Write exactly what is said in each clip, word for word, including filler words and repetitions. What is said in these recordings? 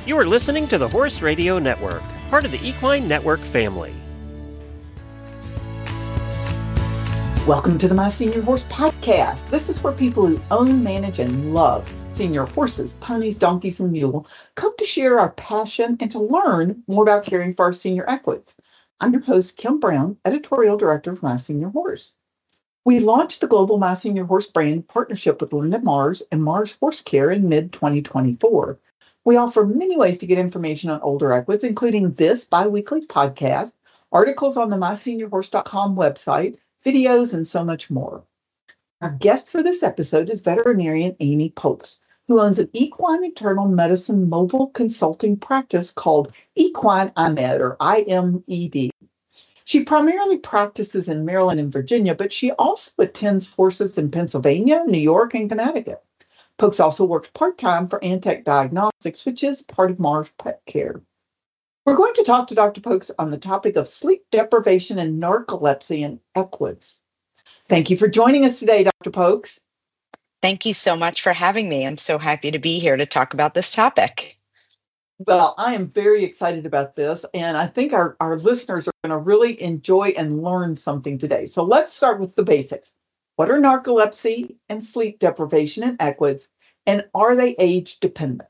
You are listening to the Horse Radio Network, part of the Equine Network family. Welcome to the My Senior Horse Podcast. This is where people who own, manage, and love senior horses, ponies, donkeys, and mules come to share our passion and to learn more about caring for our senior equids. I'm your host, Kim Brown, Editorial Director of My Senior Horse. We launched the global My Senior Horse brand in partnership with Linda Mars and Mars Horse Care in mid twenty twenty-four. We offer many ways to get information on older equids, including this bi-weekly podcast, articles on the my senior horse dot com website, videos, and so much more. Our guest for this episode is veterinarian Amy Pokes, who owns an equine internal medicine mobile consulting practice called Equine I M E D, or I M E D. She primarily practices in Maryland and Virginia, but she also attends horses in Pennsylvania, New York, and Connecticut. Pokes also works part-time for Antech Diagnostics, which is part of Mars Pet Care. We're going to talk to Doctor Pokes on the topic of sleep deprivation and narcolepsy in equids. Thank you for joining us today, Doctor Pokes. Thank you so much for having me. I'm so happy to be here to talk about this topic. Well, I am very excited about this, and I think our, our listeners are going to really enjoy and learn something today. So let's start with the basics. What are narcolepsy and sleep deprivation in equids, and are they age dependent?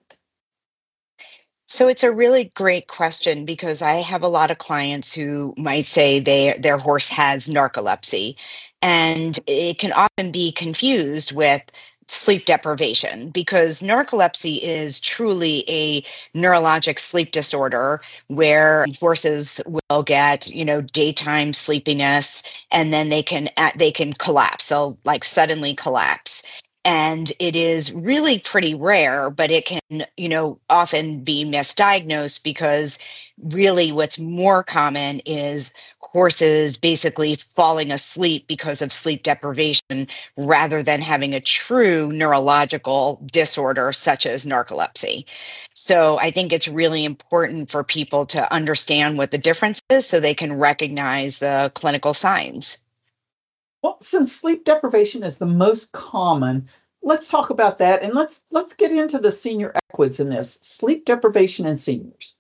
So it's a really great question because I have a lot of clients who might say they, their horse has narcolepsy, and it can often be confused with sleep deprivation because narcolepsy is truly a neurologic sleep disorder where horses will get, you know, daytime sleepiness, and then they can they can collapse. They'll like suddenly collapse. And it is really pretty rare, but it can, you know, often be misdiagnosed because really what's more common is horses basically falling asleep because of sleep deprivation rather than having a true neurological disorder such as narcolepsy. So I think it's really important for people to understand what the difference is so they can recognize the clinical signs. Well, since sleep deprivation is the most common, let's talk about that, and let's let's get into the senior equids in this, sleep deprivation in seniors.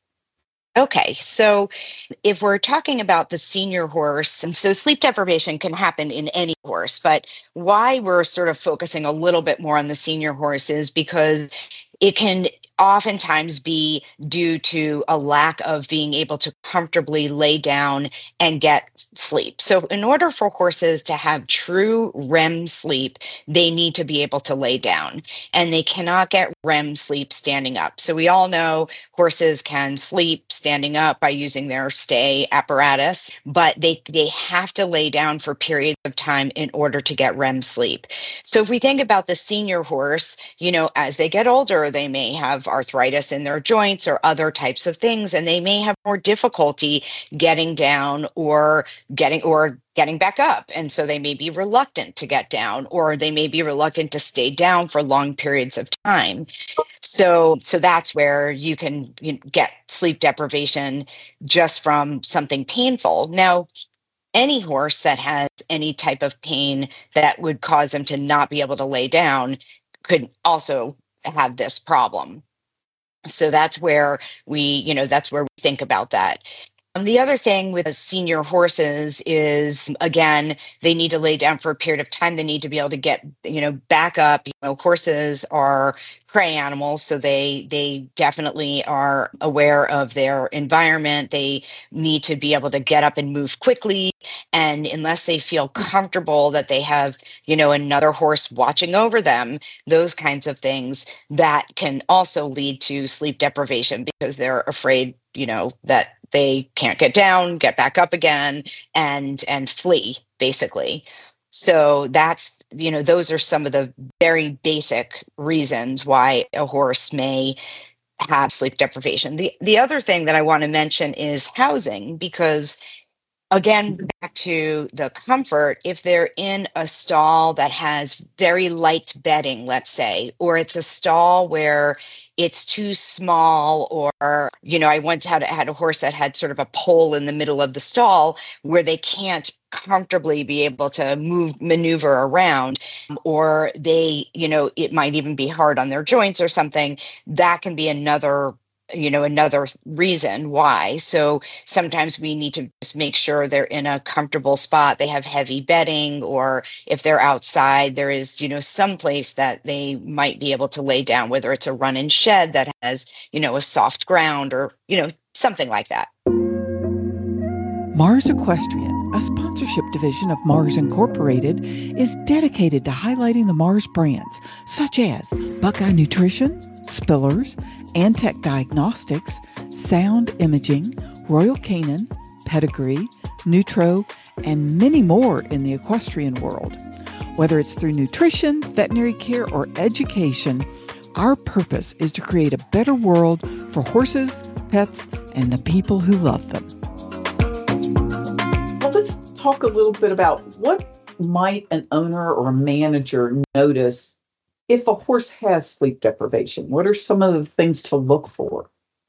Okay, so if we're talking about the senior horse, and so sleep deprivation can happen in any horse, but why we're sort of focusing a little bit more on the senior horse is because it can oftentimes be due to a lack of being able to comfortably lay down and get sleep. So in order for horses to have true R E M sleep, they need to be able to lay down, and they cannot get R E M sleep standing up. So we all know horses can sleep standing up by using their stay apparatus, but they, they have to lay down for periods of time in order to get R E M sleep. So if we think about the senior horse, you know, as they get older, they may have arthritis in their joints or other types of things, and they may have more difficulty getting down or getting or getting back up. And so they may be reluctant to get down, or they may be reluctant to stay down for long periods of time. So, so that's where you can you know, get sleep deprivation just from something painful. Now, any horse that has any type of pain that would cause them to not be able to lay down could also have this problem. So that's where we, you know, that's where we think about that. Um, the other thing with senior horses is, again, they need to lay down for a period of time. They need to be able to get, you know, back up. You know, horses are prey animals, so they they definitely are aware of their environment. They need to be able to get up and move quickly. And unless they feel comfortable that they have, you know, another horse watching over them, those kinds of things, that can also lead to sleep deprivation because they're afraid, you know, that they can't get down, get back up again, and and flee, basically. So that's, you know, those are some of the very basic reasons why a horse may have sleep deprivation. The the other thing that I want to mention is housing, because again, back to the comfort, if they're in a stall that has very light bedding, let's say, or it's a stall where it's too small, or, you know, I once had, had a horse that had sort of a pole in the middle of the stall where they can't comfortably be able to move, maneuver around, or they, you know, it might even be hard on their joints or something. That can be another you know, another reason why. So sometimes we need to just make sure they're in a comfortable spot. They have heavy bedding, or if they're outside, there is, you know, some place that they might be able to lay down, whether it's a run-in shed that has, you know, a soft ground, or, you know, something like that. Mars Equestrian, a sponsorship division of Mars Incorporated, is dedicated to highlighting the Mars brands such as Buckeye Nutrition, Spillers, Antech Diagnostics, Sound Imaging, Royal Canin, Pedigree, Nutro, and many more in the equestrian world. Whether it's through nutrition, veterinary care, or education, our purpose is to create a better world for horses, pets, and the people who love them. Well, let's talk a little bit about what might an owner or a manager notice if a horse has sleep deprivation. What are some of the things to look for?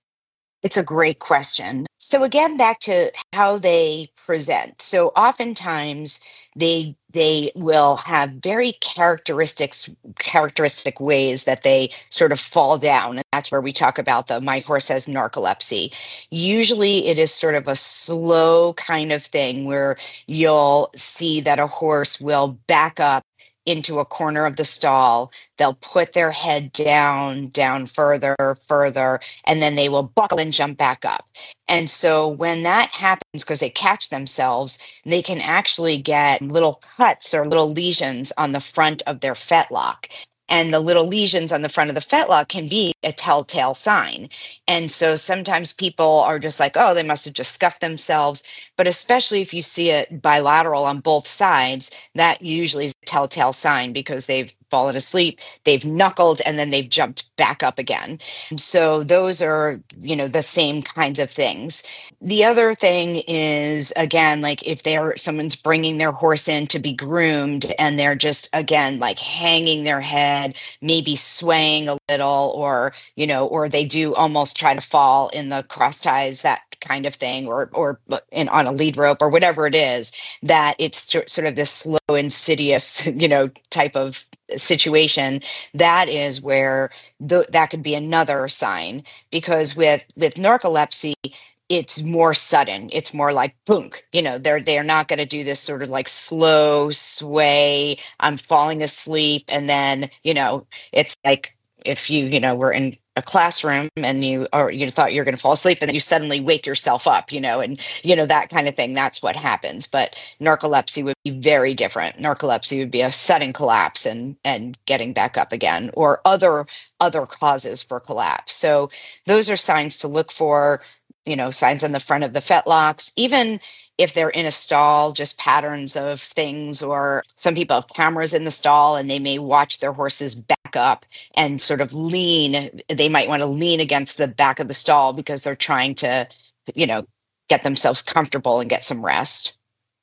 It's a great question. So again, back to how they present. So oftentimes they they will have very characteristics characteristic ways that they sort of fall down. And that's where we talk about the my horse has narcolepsy. Usually it is sort of a slow kind of thing where you'll see that a horse will back up into a corner of the stall. They'll put their head down, down further, further, and then they will buckle and jump back up. And so when that happens, because they catch themselves, they can actually get little cuts or little lesions on the front of their fetlock. And the little lesions on the front of the fetlock can be a telltale sign. And so sometimes people are just like, oh, they must have just scuffed themselves. But especially if you see it bilateral on both sides, that usually is a telltale sign, because they've fallen asleep, they've knuckled, and then they've jumped back up again. So those are, you know, the same kinds of things. The other thing is, again, like if they're someone's bringing their horse in to be groomed and they're just, again, like hanging their head, maybe swaying a little, or, you know, or they do almost try to fall in the cross ties, that kind of thing, or or in on a lead rope, or whatever it is, that it's sort of this slow, insidious, you know, type of situation. That is where the, that could be another sign, because with with narcolepsy, it's more sudden. It's more like boom, you know, they're they're not going to do this sort of like slow sway. I'm falling asleep, and then, you know, it's like if you, you know, were in a classroom and you or you thought you're going to fall asleep, and then you suddenly wake yourself up, you know, and, you know, that kind of thing. That's what happens. But narcolepsy would be very different. Narcolepsy would be a sudden collapse and and getting back up again, or other other causes for collapse. So those are signs to look for, you know, signs on the front of the fetlocks, even if they're in a stall, just patterns of things. Or some people have cameras in the stall and they may watch their horses back up and sort of lean. They might want to lean against the back of the stall because they're trying to, you know, get themselves comfortable and get some rest.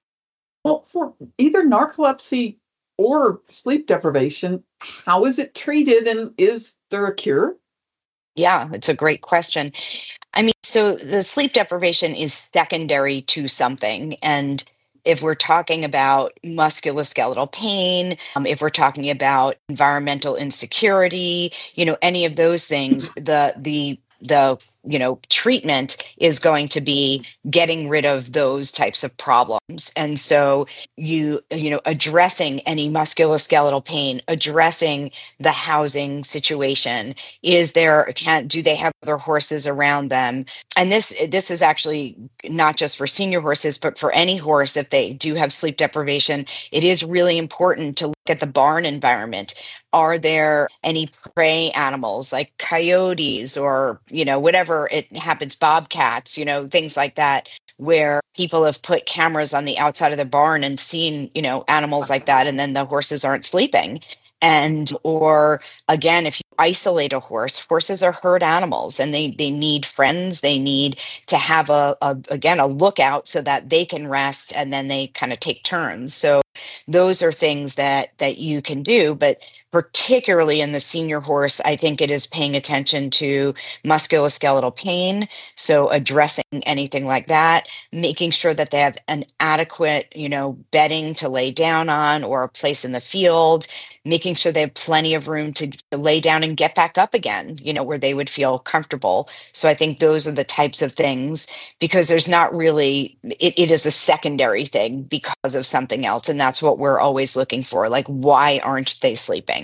Well, for either narcolepsy or sleep deprivation, how is it treated, and is there a cure? Yeah, it's a great question. I mean, so the sleep deprivation is secondary to something. And if we're talking about musculoskeletal pain, um, if we're talking about environmental insecurity, you know, any of those things, the the the you know treatment is going to be getting rid of those types of problems. And so you you know addressing any musculoskeletal pain, addressing the housing situation. Is there can do they have other horses around them? And this this is actually not just for senior horses, but for any horse. If they do have sleep deprivation, it is really important to look at the barn environment. Are there any prey animals like coyotes, or, you know, whatever it happens, bobcats, you know, things like that, where people have put cameras on the outside of the barn and seen, you know, animals like that, and then the horses aren't sleeping. And, or again, if you isolate a horse, horses are herd animals, and they they need friends. They need to have a, a again, a lookout so that they can rest, and then they kind of take turns. So those are things that that you can do. But particularly in the senior horse, I think it is paying attention to musculoskeletal pain. So addressing anything like that, making sure that they have an adequate, you know, bedding to lay down on or a place in the field, making sure they have plenty of room to, to lay down and get back up again, you know, where they would feel comfortable. So I think those are the types of things, because there's not really, it, it is a secondary thing because of something else. And that's what we're always looking for. Like, why aren't they sleeping?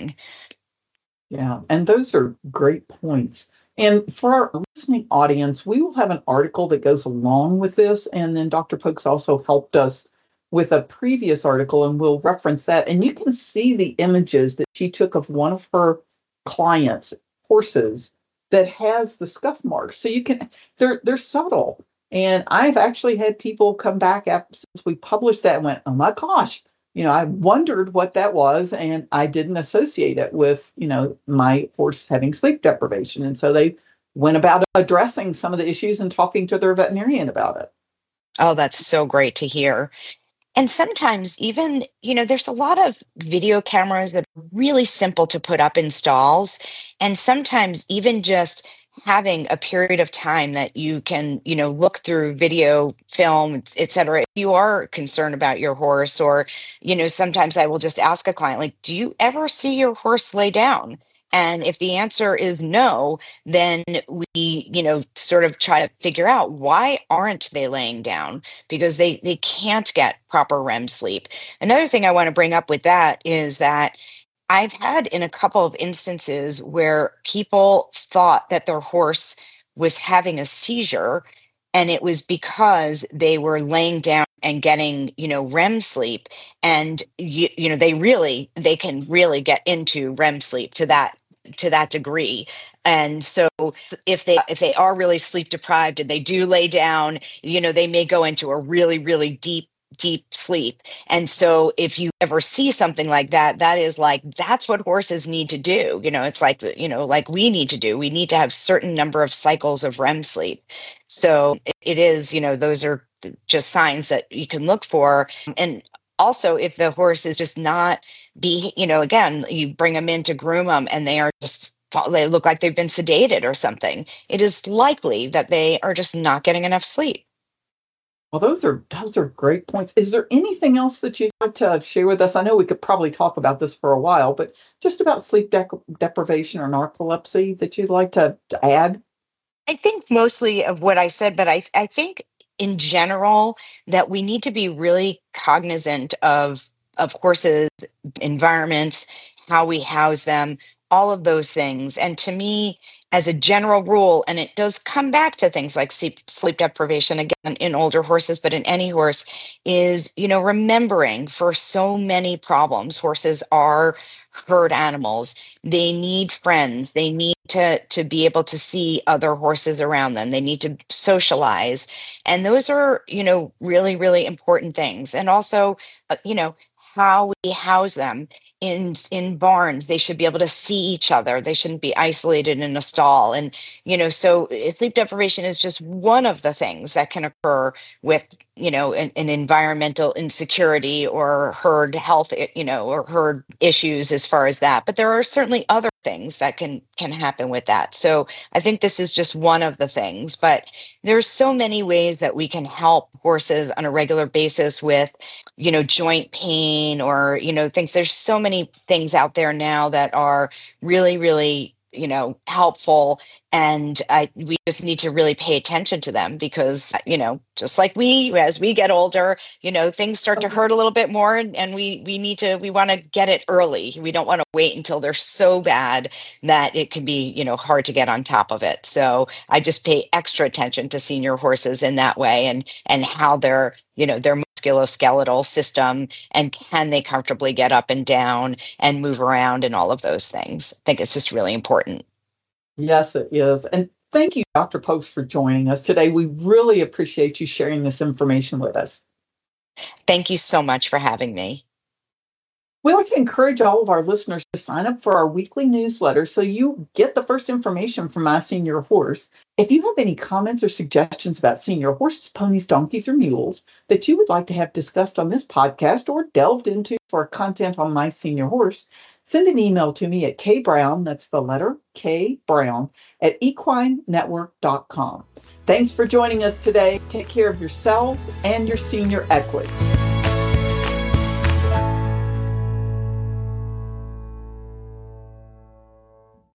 Yeah, and those are great points. And for our listening audience, we will have an article that goes along with this. And then Doctor Pokes also helped us with a previous article, and we'll reference that. And you can see the images that she took of one of her clients' horses that has the scuff marks. So you can, they're they're subtle. And I've actually had people come back after since we published that and went, oh my gosh, you know, I wondered what that was, and I didn't associate it with, you know, my horse having sleep deprivation. And so they went about addressing some of the issues and talking to their veterinarian about it. Oh, that's so great to hear. And sometimes even, you know, there's a lot of video cameras that are really simple to put up in stalls. And sometimes even just having a period of time that you can, you know, look through video, film, et cetera. If you are concerned about your horse, or, you know, sometimes I will just ask a client, like, do you ever see your horse lay down? And if the answer is no, then we, you know, sort of try to figure out, why aren't they laying down? Because they they can't get proper R E M sleep. Another thing I want to bring up with that is that I've had in a couple of instances where people thought that their horse was having a seizure, and it was because they were laying down and getting, you know, R E M sleep. And, you, you know, they really, they can really get into R E M sleep to that, to that degree. And so if they, if they are really sleep deprived and they do lay down, you know, they may go into a really, really deep deep sleep. And so if you ever see something like that, that is like, that's what horses need to do. You know, it's like, you know, like we need to do, we need to have certain number of cycles of R E M sleep. So it, it is, you know, those are just signs that you can look for. And also if the horse is just not be, you know, again, you bring them in to groom them and they are just, they look like they've been sedated or something, it is likely that they are just not getting enough sleep. Well, those are those are great points. Is there anything else that you'd like to share with us? I know we could probably talk about this for a while, but just about sleep dec- deprivation or narcolepsy that you'd like to, to add? I think mostly of what I said, but I, I think in general that we need to be really cognizant of, of horses, environments, how we house them, all of those things. And to me, as a general rule, and it does come back to things like sleep, sleep deprivation, again, in older horses, but in any horse, is, you know, remembering for so many problems, horses are herd animals. They need friends. They need to, to be able to see other horses around them. They need to socialize. And those are, you know, really, really important things. And also, uh, you know, how we house them. In in barns, they should be able to see each other. They shouldn't be isolated in a stall. And, you know, so it, sleep deprivation is just one of the things that can occur with, you know, an, an environmental insecurity or herd health, you know, or herd issues as far as that. But there are certainly other things that can can happen with that. So I think this is just one of the things. But there's so many ways that we can help horses on a regular basis with, you know, joint pain or, you know, things. There's so many things out there now that are really, really, you know, helpful. And I, we just need to really pay attention to them because, you know, just like we, as we get older, you know, things start to hurt a little bit more, and, and we, we need to, we want to get it early. We don't want to wait until they're so bad that it can be, you know, hard to get on top of it. So I just pay extra attention to senior horses in that way, and, and how they're, you know, their musculoskeletal system, and can they comfortably get up and down and move around and all of those things. I think it's just really important. Yes, it is. And thank you, Doctor Pokes, for joining us today. We really appreciate you sharing this information with us. Thank you so much for having me. We like to encourage all of our listeners to sign up for our weekly newsletter so you get the first information from My Senior Horse. If you have any comments or suggestions about senior horses, ponies, donkeys, or mules that you would like to have discussed on this podcast or delved into for content on My Senior Horse, Send an email to me at kbrown, that's the letter K Brown, at equine network dot com. Thanks for joining us today. Take care of yourselves and your senior equity.